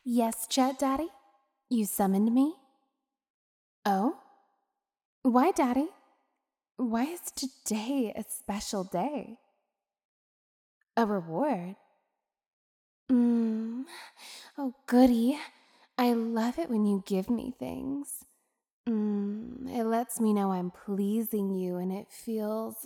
Yes, Chet, Daddy? You summoned me? Oh? Why, Daddy? Why is today a special day? A reward? Oh, goody. I love it when you give me things. It lets me know I'm pleasing you, and it feels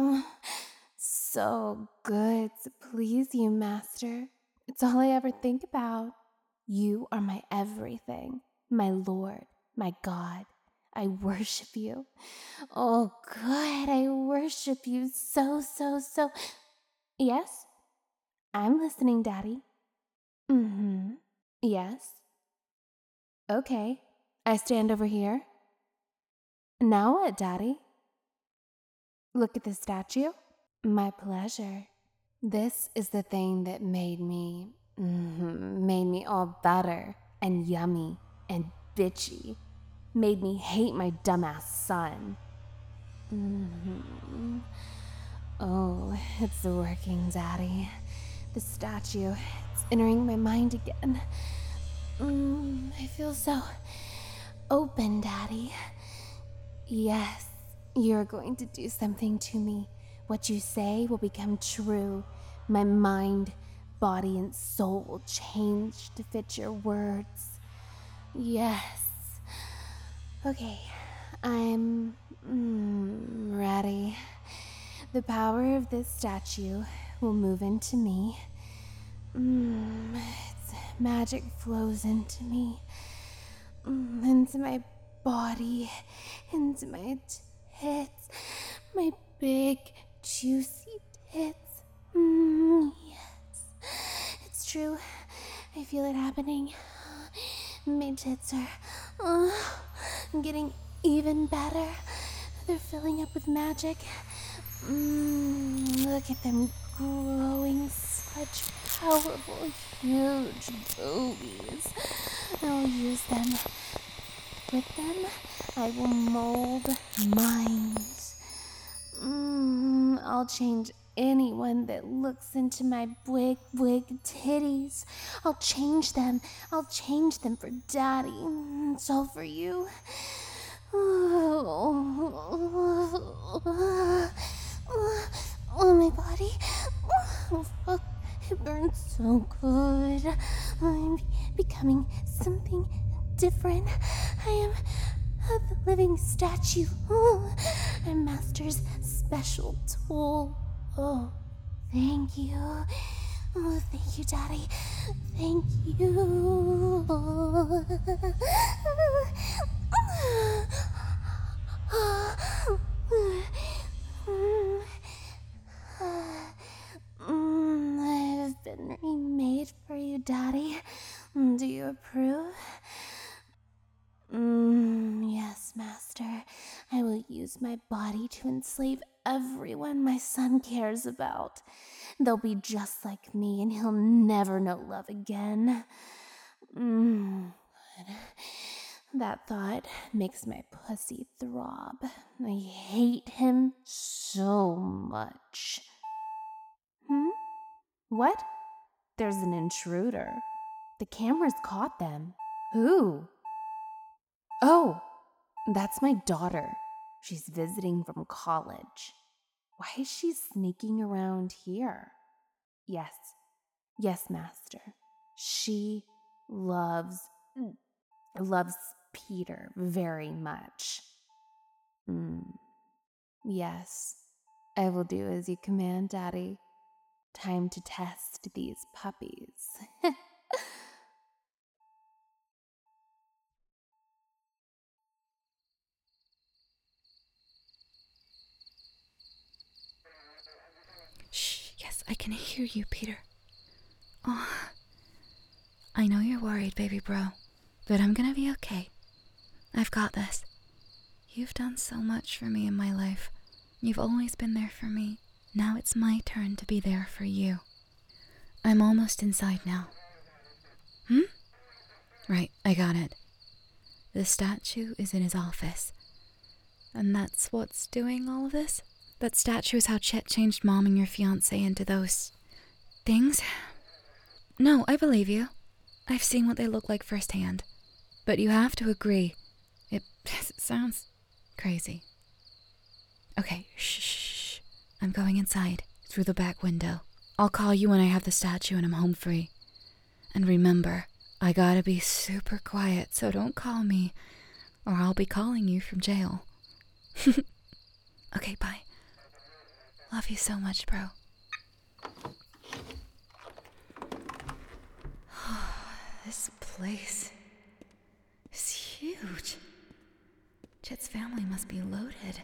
so good to please you, Master. It's all I ever think about. You are my everything, my Lord, my God. I worship you. Oh, God, I worship you so. Yes? I'm listening, Daddy. Yes? Okay. I stand over here. Now what, Daddy? Look at the statue. My pleasure. This is the thing that made me all better and yummy and bitchy. Made me hate my dumbass son. Oh, it's working, Daddy. The statue, it's entering my mind again. I feel so open, Daddy. Yes, you're going to do something to me. What you say will become true. My mind, body, and soul will change to fit your words. Yes. Okay, I'm ready. The power of this statue will move into me. Its magic flows into me. Into my body, into my tits, my big, juicy tits. Yes, it's true. I feel it happening. My tits are getting even better. They're filling up with magic. Look at them growing, such powerful, huge boobies. I'll use them. With them, I will mold minds. I'll change anyone that looks into my big titties. I'll change them. I'll change them for Daddy. It's all for you. Oh, my body. Oh, fuck. It burns so good. I'm becoming something different. I am the living statue. I'm Master's special tool. Oh, thank you. Oh, thank you, Daddy. Thank you. I've been remade for you, Daddy. Do you approve? Yes, Master. I will use my body to enslave everyone my son cares about. They'll be just like me, and he'll never know love again. That thought makes my pussy throb. I hate him so much. What? There's an intruder. The cameras caught them. Who? Oh, that's my daughter. She's visiting from college. Why is she sneaking around here? Yes, Master. She loves Peter very much. Yes, I will do as you command, Daddy. Time to test these puppies. Shh, yes, I can hear you, Peter. Oh, I know you're worried, baby bro, but I'm gonna be okay. I've got this. You've done so much for me in my life. You've always been there for me. Now it's my turn to be there for you. I'm almost inside now. Right, I got it. The statue is in his office. And that's what's doing all of this? That statue is how Chet changed Mom and your fiancé into those things? No, I believe you. I've seen what they look like firsthand. But you have to agree, it sounds crazy. Okay, shh. I'm going inside, through the back window. I'll call you when I have the statue and I'm home free. And remember, I gotta be super quiet, so don't call me, or I'll be calling you from jail. Okay, bye. Love you so much, bro. This place is huge. Chet's family must be loaded.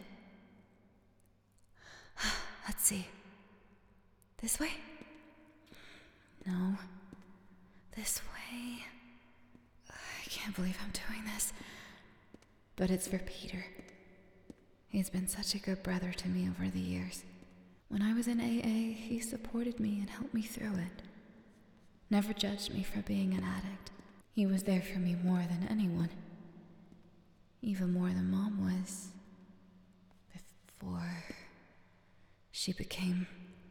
Let's see. This way? No. This way? I can't believe I'm doing this. But it's for Peter. He's been such a good brother to me over the years. When I was in AA, he supported me and helped me through it. Never judged me for being an addict. He was there for me more than anyone. Even more than Mom was. Before she became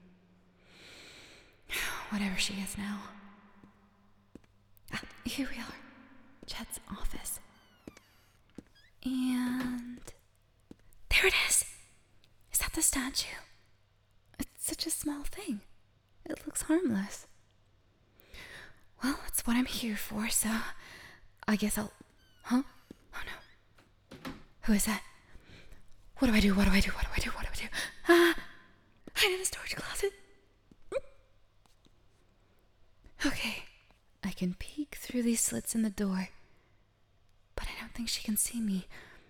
whatever she is now. Here we are. Chet's office. And there it is. Is that the statue? It's such a small thing. It looks harmless. Well, that's what I'm here for, so I guess I'll... Huh? Oh no. Who is that? What do I do? Ah! Hide in the storage closet. Okay. I can peek through these slits in the door. But I don't think she can see me.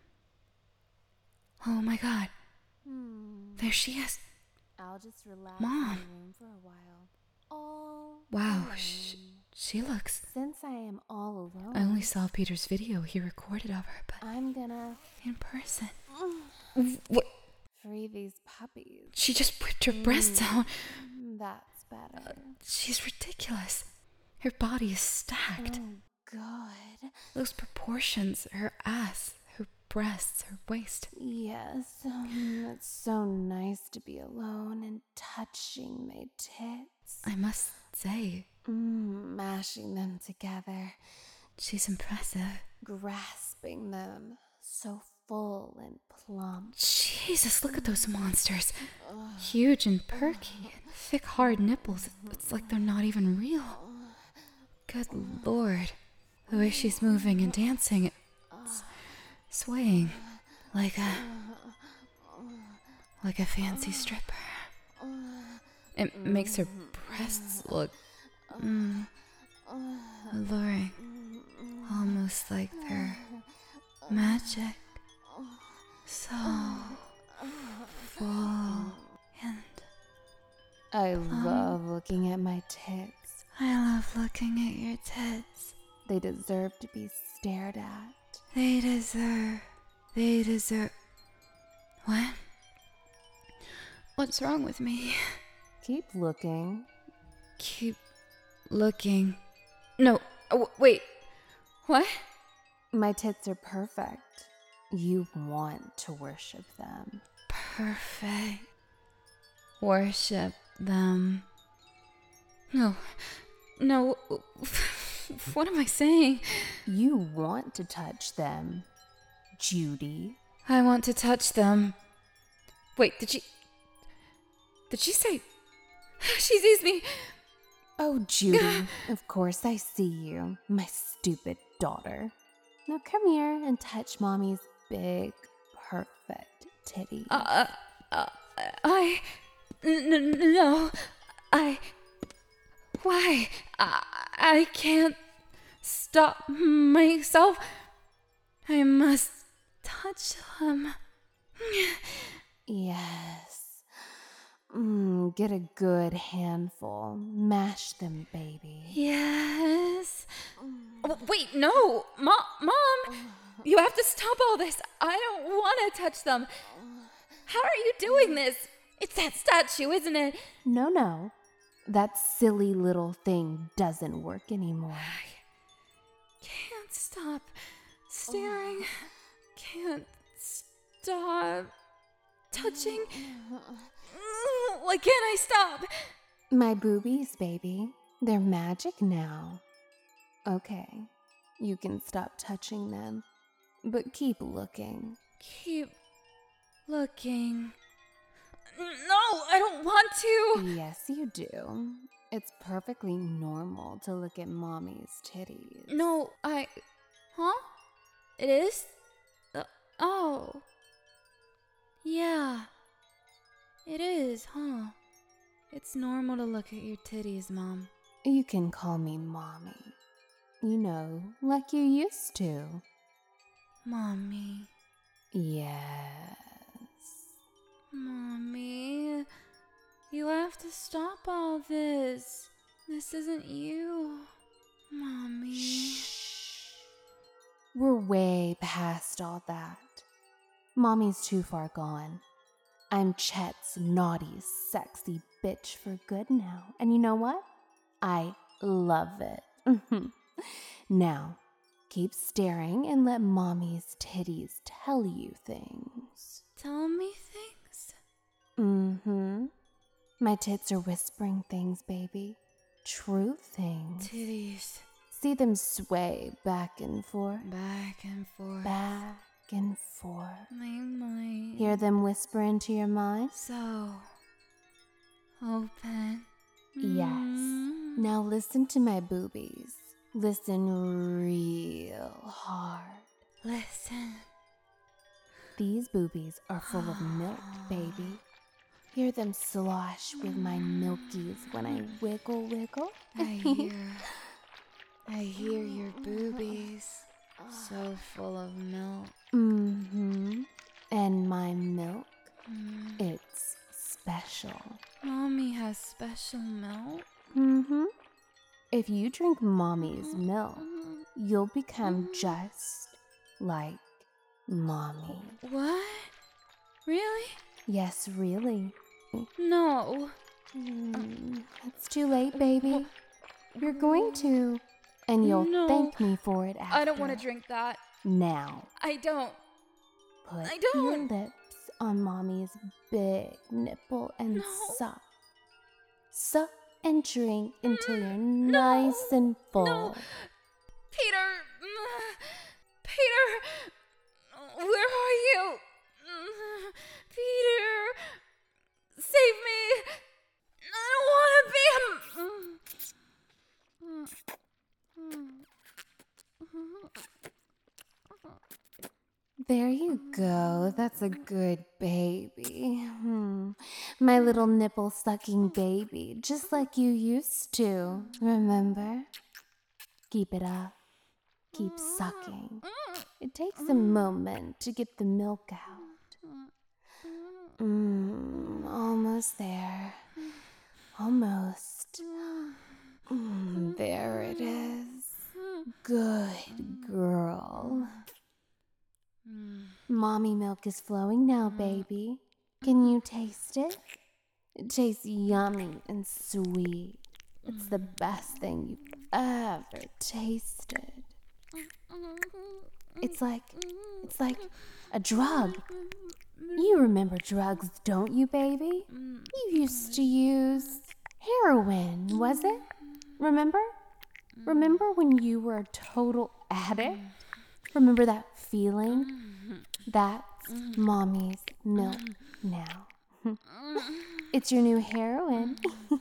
Oh my god. There she is. I'll just relax Mom. in the room for a while. All Wow, alone. she looks... Since I am all alone, I only saw Peter's video he recorded of her, but I'm gonna in person. What? free these puppies. She just whipped her breasts out. That's better. She's ridiculous. Her body is stacked. Oh, good. Those proportions, her ass, her breasts, her waist. Yes, it's so nice to be alone and touching my tits. I must say, Mashing them together, she's impressive. grasping them, so full and plump. Jesus, look at those monsters. Huge and perky. Thick, hard nipples. It's like they're not even real. Good Lord. The way she's moving and dancing, it's swaying like a fancy stripper. It makes her breasts look alluring, almost like they're magic. So full and I love looking at my tits. I love looking at your tits. They deserve to be stared at. They deserve. What? What's wrong with me? Keep looking. Keep looking. No, wait. What? My tits are perfect. You want to worship them. Perfect. Worship them. No. What am I saying? You want to touch them, Judy. I want to touch them. Wait, did she say she sees me? Oh, Judy, of course I see you, my stupid daughter. Now come here and touch Mommy's big, perfect titty. No, why? I can't stop myself. I must touch them. Yes. Get a good handful. Mash them, baby. Yes. Wait, no. Mom, you have to stop all this. I don't want to touch them. How are you doing this? It's that statue, isn't it? No. That silly little thing doesn't work anymore. I can't stop staring. Can't stop touching. Why can't I stop? My boobies, baby. They're magic now. Okay, you can stop touching them, but keep looking. Keep looking. No, I don't want to. Yes, you do. It's perfectly normal to look at mommy's titties. No, Huh? It is? Oh. Yeah. It is, huh? It's normal to look at your titties, Mom. You can call me mommy. You know, like you used to. Mommy. Yes. Mommy. You have to stop all this. This isn't you. Mommy. Shh. We're way past all that. Mommy's too far gone. I'm Chet's naughty, sexy bitch for good now. And you know what? I love it. Now, keep staring and let mommy's titties tell you things. Tell me things? Mm-hmm. My tits are whispering things, baby. True things. Titties. See them sway back and forth. Back and forth. Back and forth. My mind. Hear them whisper into your mind? So open. Yes. Now listen to my boobies. Listen real hard. Listen. These boobies are full of milk, baby. Hear them slosh with my milkies when I wiggle, wiggle. I hear your boobies. So full of milk. Mm-hmm. And my milk, it's special. Mommy has special milk? Mm-hmm. If you drink mommy's milk, you'll become just like mommy. What? Really? Yes, really. No. It's too late, baby. You're going to. And you'll No. thank me for it after. I don't want to drink that. Now, I don't. put I your don't. lips on mommy's big nipple and No. suck. Suck and drink until you're nice and full. No. Peter! Peter! Where are you? Peter! Save me! I don't want to be... There you go. That's a good baby. My little nipple sucking baby, just like you used to. Remember? Keep it up. Keep sucking. It takes a moment to get the milk out. Almost there. Almost. There it is. Good girl. Mommy milk is flowing now, baby. Can you taste it? It tastes yummy and sweet. It's the best thing you've ever tasted. It's like a drug. You remember drugs, don't you, baby? You used to use heroin, was it? Remember? Remember when you were a total addict? Remember that feeling? That's mommy's milk now. It's your new heroin.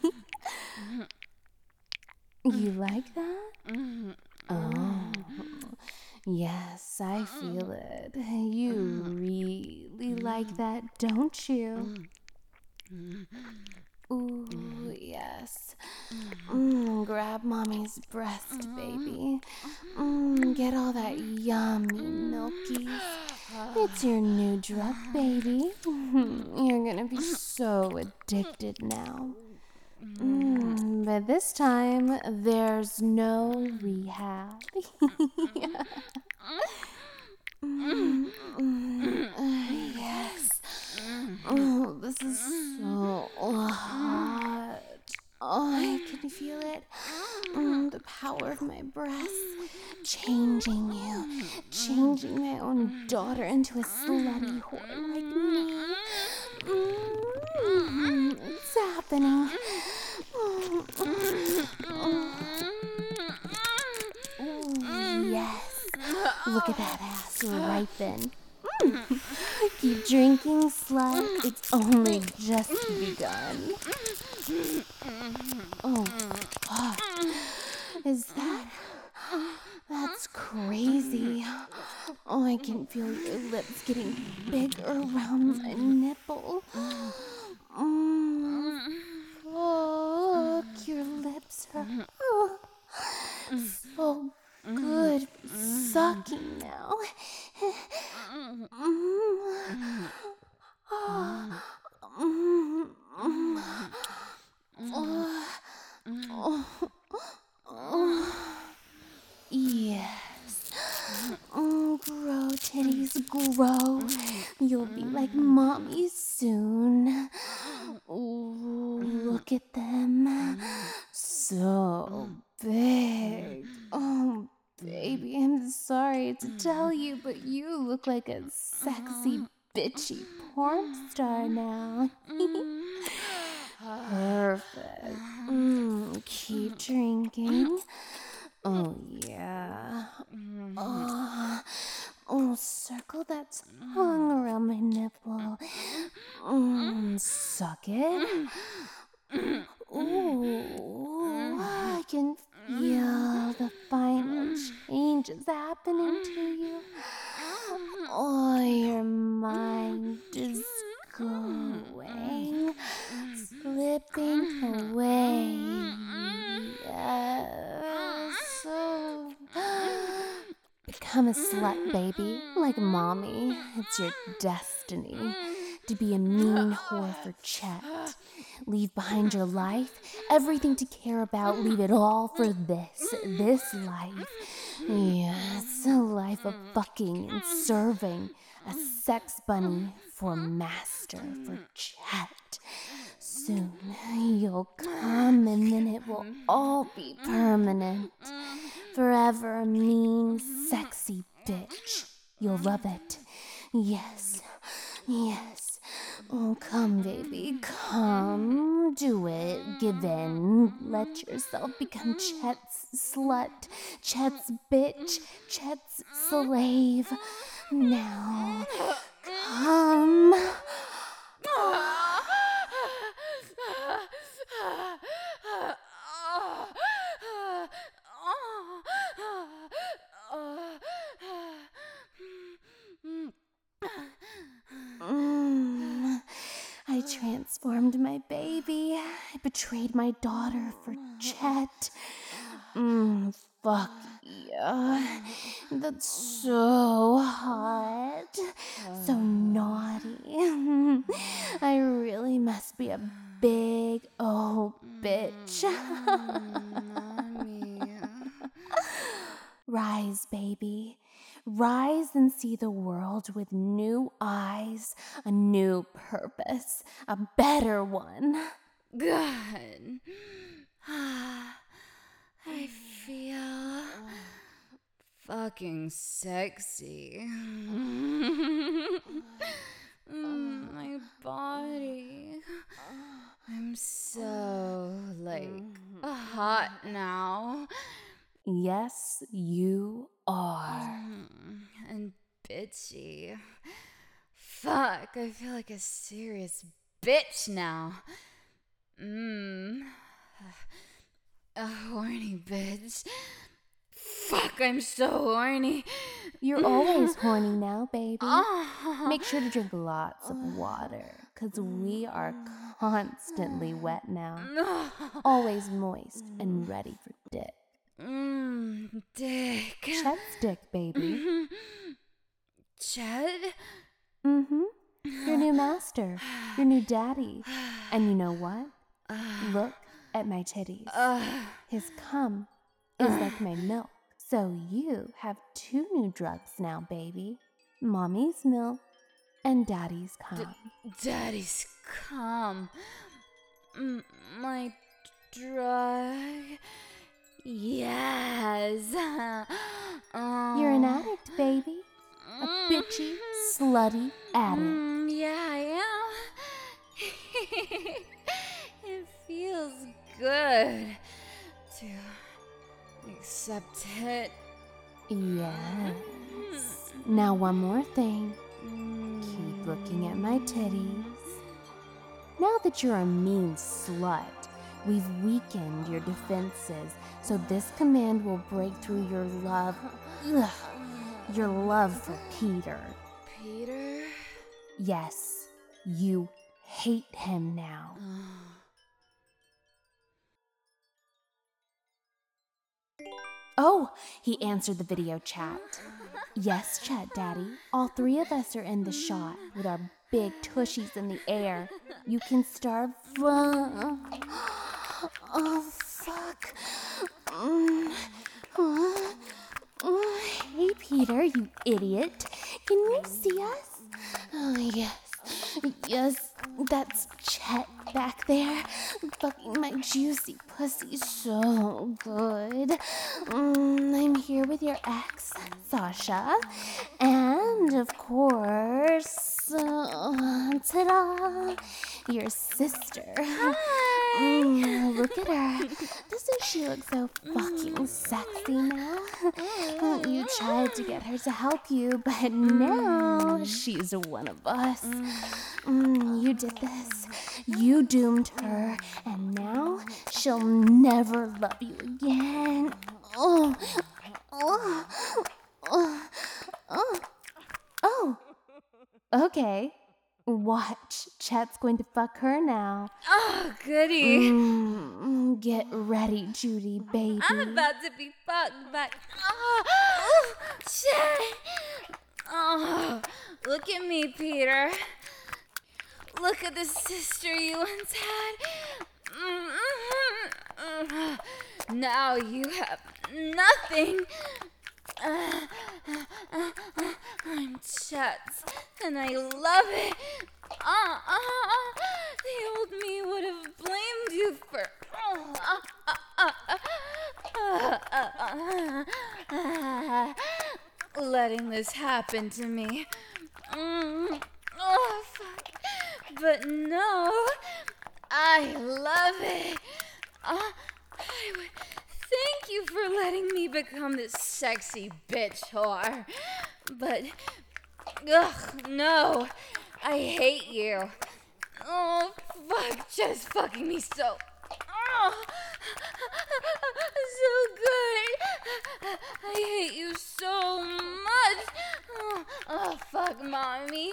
You like that? Oh, yes, I feel it. You really like that, don't you? Ooh, yes. Grab mommy's breast, baby. Get all that yummy milkies. It's your new drug, baby. You're gonna be so addicted now. But this time, there's no rehab. Yes. Oh, this is so hot. Oh, I can feel it. The power of my breath. Changing you. Changing my own daughter into a slutty whore like me. It's happening. Look at that ass ripen. Keep drinking, slut. It's only just begun. Oh, fuck. Is that... That's crazy. Oh, I can feel your lips getting bigger around my nipple. Fuck, your lips are so good for sucking now. Yes. Grow, titties, grow. You'll be like mommy soon. Ooh, look at them. So big. Oh, baby, I'm sorry to tell you, but you look like a sexy, bitchy porn star now. Perfect. Keep drinking. Oh, yeah. Oh, circle that tongue around my nipple. Suck it. Ooh, I can feel the final changes happening to you. Oh, your mind is going, slipping away. Yes. So, become a slut, baby, like mommy. It's your destiny to be a mean whore for Chet. Leave behind your life, everything to care about, leave it all for this life. Yes, a life of fucking and serving, a sex bunny for master, for Chet. Soon you'll come and then it will all be permanent. Forever a mean, sexy bitch. You'll love it. Yes, yes. Oh, come, baby, come. Do it. Give in. Let yourself become Chet's slut, Chet's bitch, Chet's slave. Now, come. I transformed my baby. I betrayed my daughter for Chet. Fuck yeah. That's so hot. So naughty. I really must be a big old bitch. Rise, baby. Rise and see the world with new eyes, a new purpose, a better one. Good. I feel fucking sexy. My body. I'm so, hot now. Yes, you are. And bitchy. Fuck, I feel like a serious bitch now. A horny bitch. Fuck, I'm so horny. You're always horny now, baby. Make sure to drink lots of water, 'cause we are constantly wet now. Always moist and ready for dick. Dick. Chet's dick, baby. Chet? Your new master. Your new daddy. And you know what? Look at my titties. His cum is like my milk. So you have two new drugs now, baby. Mommy's milk and daddy's cum. Daddy's cum. My drug. Yes. You're an addict, baby. A bitchy, slutty addict. Yeah, I am. It feels good to accept it. Yes. Now one more thing. Keep looking at my titties. Now that you're a mean slut, we've weakened your defenses, so this command will break through your love. Ugh, your love for Peter. Peter? Yes, you hate him now. Oh, he answered the video chat. Yes, Chat Daddy. All three of us are in the shot with our big tushies in the air. You can start. Oh, fuck. Hey, Peter, you idiot. Can you see us? Oh, yes. Yes, that's Chet back there. Fucking my juicy pussy so good. I'm here with your ex, Sasha. And, of course, ta-da, your sister. Hi. Look at her. Doesn't she look so fucking sexy now? You tried to get her to help you, but now she's one of us. You did this. You doomed her, and now she'll never love you again. Oh. Okay. Watch. Chet's going to fuck her now. Oh, goody. Get ready, Judy, baby. I'm about to be fucked by... Oh, shit. Oh, look at me, Peter. Look at the sister you once had. Now you have nothing. I'm Chet's, and I love it. The old me would have blamed you for letting this happen to me. Oh, fuck. But no, I love it. I would thank you for letting me become this sexy bitch whore. But, no, I hate you. Oh, fuck, just fucking me so. So good. I hate you so much. Oh, fuck, Mommy.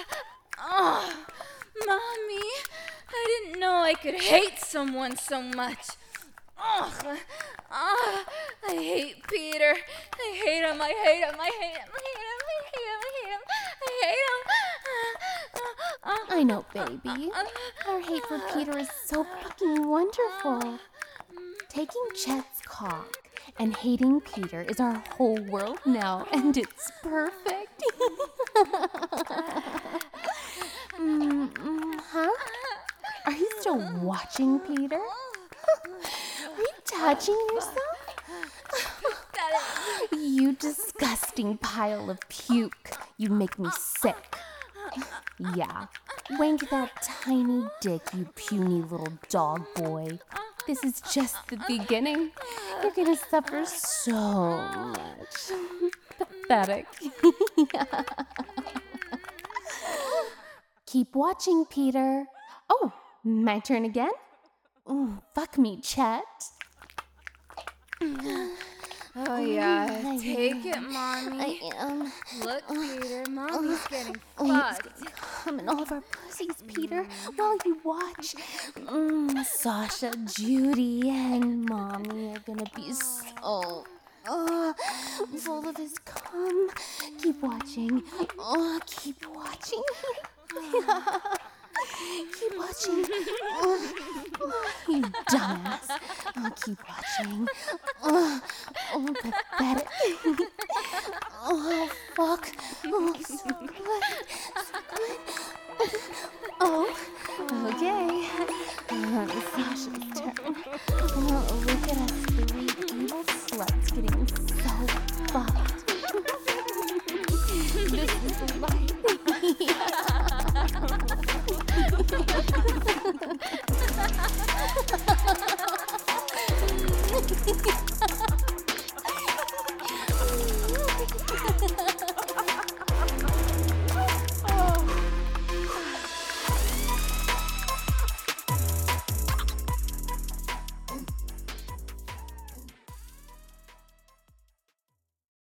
Mommy, I didn't know I could hate someone so much. I hate Peter. I hate him. I hate him. I hate him. I hate him. I hate him. I hate him. I hate him. I know, baby. Our hate for Peter is so fucking wonderful. Taking Chet's cock and hating Peter is our whole world now, and it's perfect. Huh? Are you still watching, Peter? Are you touching yourself? You disgusting pile of puke. You make me sick. Yeah. Wank that tiny dick, you puny little dog boy. This is just the beginning. You're gonna suffer so much. Pathetic. Keep watching, Peter. Oh, my turn again? Fuck me, Chet. Oh, yeah. Take it, Mommy. I am. Look, Peter. Mommy's getting It's fucked. gonna come in all of our pussies, Peter, while you watch. Sasha, Judy, and Mommy are gonna be so full of his cum. Keep watching. Keep watching. Keep watching. You dumbass. Keep watching. Pathetic. Fuck. So good. Okay. Sasha's turn. Look at us three evil sluts getting so fucked. This is life. Ha ha ha!